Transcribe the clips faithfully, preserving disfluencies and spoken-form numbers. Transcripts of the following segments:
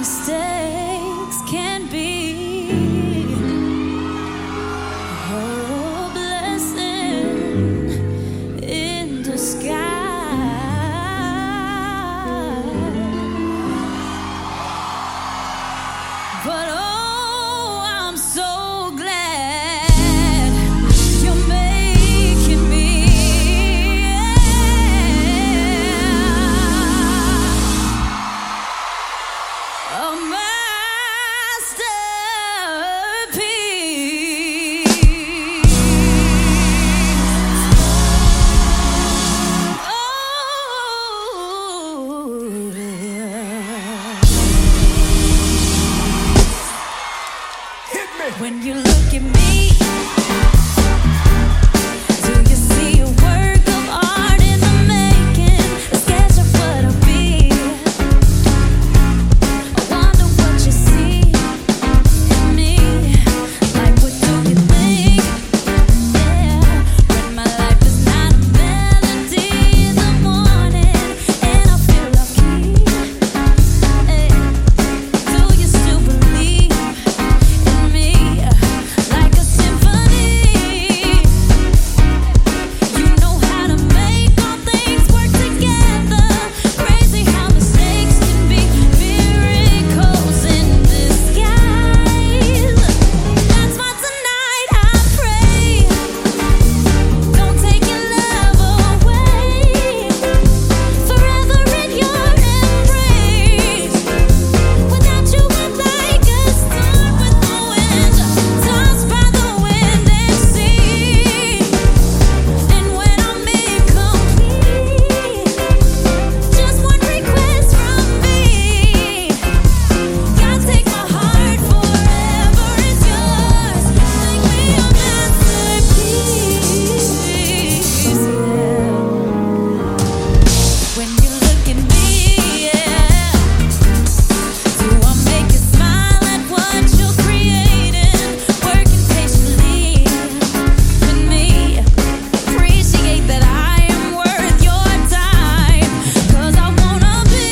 mistakes can be a blessing in disguise. But oh, I'm so glad you're making me a masterpiece. Oh, yeah. Hit me. When you look at me, do you see a work of art in the making? A sketch of what I'll be. I wonder what you see in me. Like, what do you think? Yeah, when my life is not a melody in the morning and I feel off key. Hey, do you still believe in me? Like a symphony, you know how to make all things work together. Crazy how mistakes can be miracles in disguise. That's why tonight I pray, don't take your love away. Forever in your embrace. Without you I'm like a storm with no wind, tossed by the wind and sea. And when I'm incomplete, just one request from me. God, take my heart, forever is yours. Make me a masterpiece. Yeah. When you look at me, yeah, do I make you smile at what you're creating? Working patiently with me. Appreciate that I am worth your time. 'Cause I wanna be,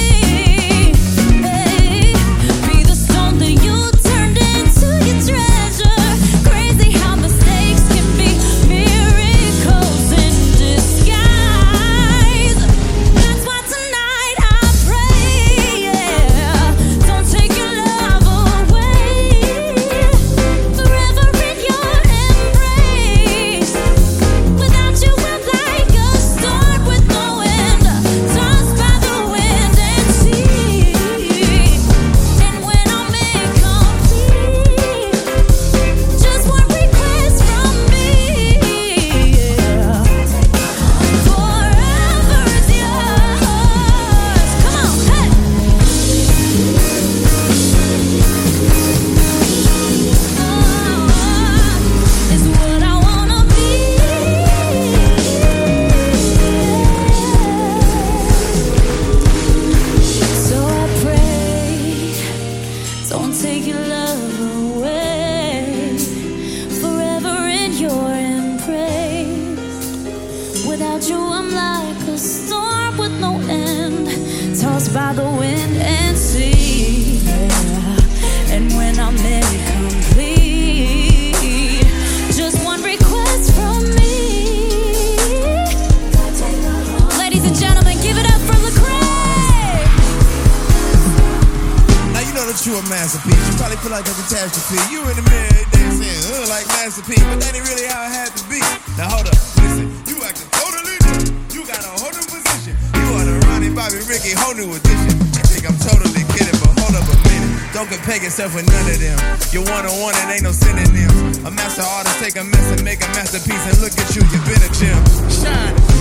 hey, be the stone that you turned into your treasure. Crazy how mistakes can be miracles in disguise. That's why tonight I pray, yeah, don't take your love away. Forever in your embrace. Without you I'm like a storm with no wind, tossed by the wind and sea. And when I'm incomplete, just one request from me. Yeah. Forever is yours. Come on, hey. Oh, is what I wanna be. So I pray, don't take your love away. Forever in your embrace. Without you I'm like a storm with no end, tossed by the wind and sea. Yeah. And when I'm incomplete, just one request from me. Ladies and gentlemen, give it up for Lecrae. Now you know that you a masterpiece. You probably feel like a catastrophe. You in the mirror every day saying, uh, like masterpiece, but that ain't really how it had to be. Now hold up, listen, you acting totally different. You got a whole new position. You are the Ronnie, Bobby, Ricky, whole new edition. I think I'm totally kidding, but hold up a minute. Don't compare yourself with none of them. You're one on one and ain't no synonyms. A master artist take a mess and make a masterpiece, and look at you, you've been a gem. Shine.